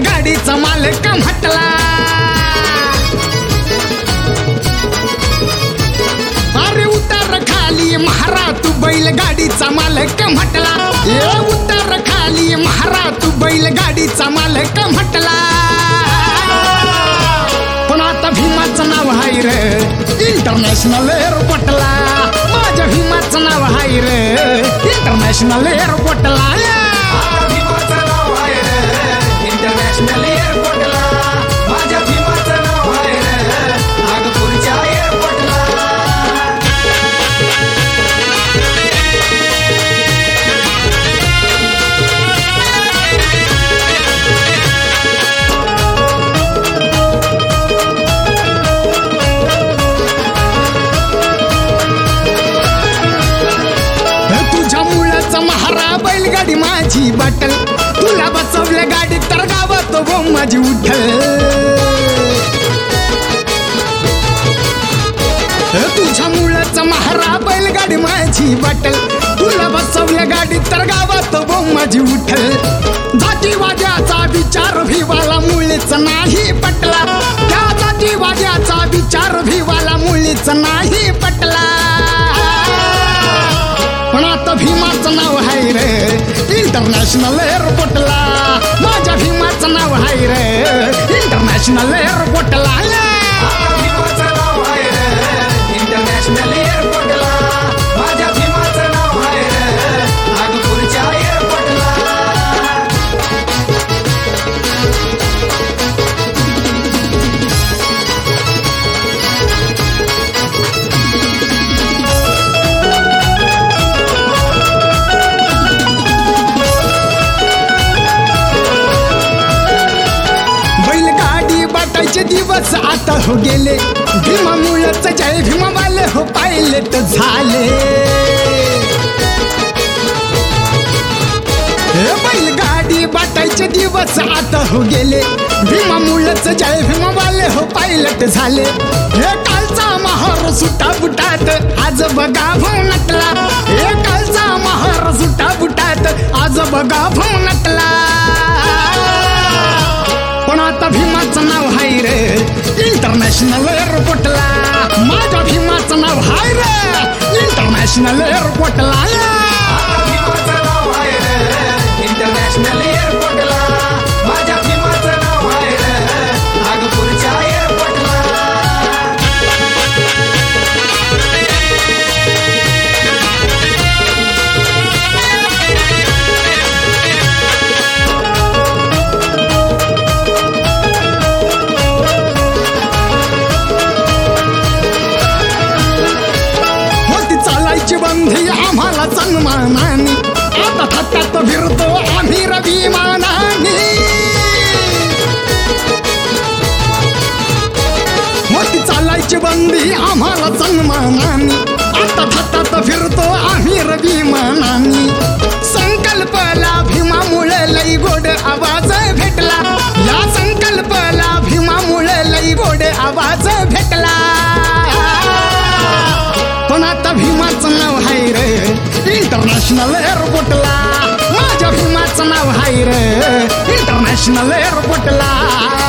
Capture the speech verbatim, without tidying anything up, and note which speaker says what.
Speaker 1: गाडीचा मालक म्हटला, अरे उतार खाली महारा तू बैल गाडीचा मालक म्हटला, ए उतार खाली महारा तू बैल गाडीचा मालक म्हटला. पण आता भीमाचं नाव हाय रे इंटरनॅशनल एअरपोर्टला, माझ्या भीमाचं नाव हाय रे इंटरनॅशनल एअरपोर्टला.
Speaker 2: भीमाचं नाव आहे रे इंटरनॅशनल एअरपोर्टला, माझ्या भीमाचं नाव आहे रे नागपूरच्या एअरपोर्टला.
Speaker 1: बैलगाडी माझी बाटल, तुला बसवल्या गाडी तर गावात बोम माझी उठल. तुझ्या मुलाचा महारा बैलगाडी माझी बाटल, तुला बसवल्या गाडी तर गावात बोम माझी उठल. जाती वाद्याचा विचार भिवाला मुळीच नाही पटला, त्या जाती वाद्याचा विचार भिवाला मुळीच नाही पटला. पण आता भीमाचं नाव हाय रे इंटरनॅशनल एअरपोर्टला, माझ्या भीमाचं नाव हाय रे इंटरनॅशनल एअरपोर्टला.
Speaker 2: भीमाचं नाव आहे रे इंटरनॅशनल एअरपोर्टला, माझ्या भीमाचं नाव आहे रे नागपूरच्या एअरपोर्टला.
Speaker 1: बाटायचे दिवस आता हो गेले, भीमामुळेच जय भीमावाले हो पायलट झाले. बैलगाडी बाटायचे दिवस आता हो गेले, भीमामुळेच जय भीमावाले हो पायलट झाले. हे कालचा महार सुटा बुटात आज बघा भाऊ नटला, हे कालचा महार सुटा बुटात आज बघा भाऊ नटला. पण आता भीमाचं नाव हाय रे इंटरनॅशनल एअरपोर्टला, माझ्या भीमाचं नाव हाय रे इंटरनॅशनल एअरपोर्टला.
Speaker 2: भीमाचं नाव आहे रे इंटरनॅशनल एअरपोर्टला, माझ्या भीमाचं नाव आहे रे नागपूरच्या एअरपोर्टला.
Speaker 1: बंधी आम्हाला सन्मानाने, आता थट्टात फिरतो आम्ही रविमानाने. मोठी चालायची बंदी आम्हाला सन्मानाने, आता थट्टात फिरतो आम्ही रविमानाने. संकल्पला भीमामुळे लई गोड आवाज भेटला, या संकल्पला भीमामुळे लई गोड आवाज भेटला. पण आता भीमाचं नाव हाय रे इंटरनॅशनल एअरपोर्टला, माझ्या भीमाचं नाव हाय रे इंटरनॅशनल एअरपोर्टला.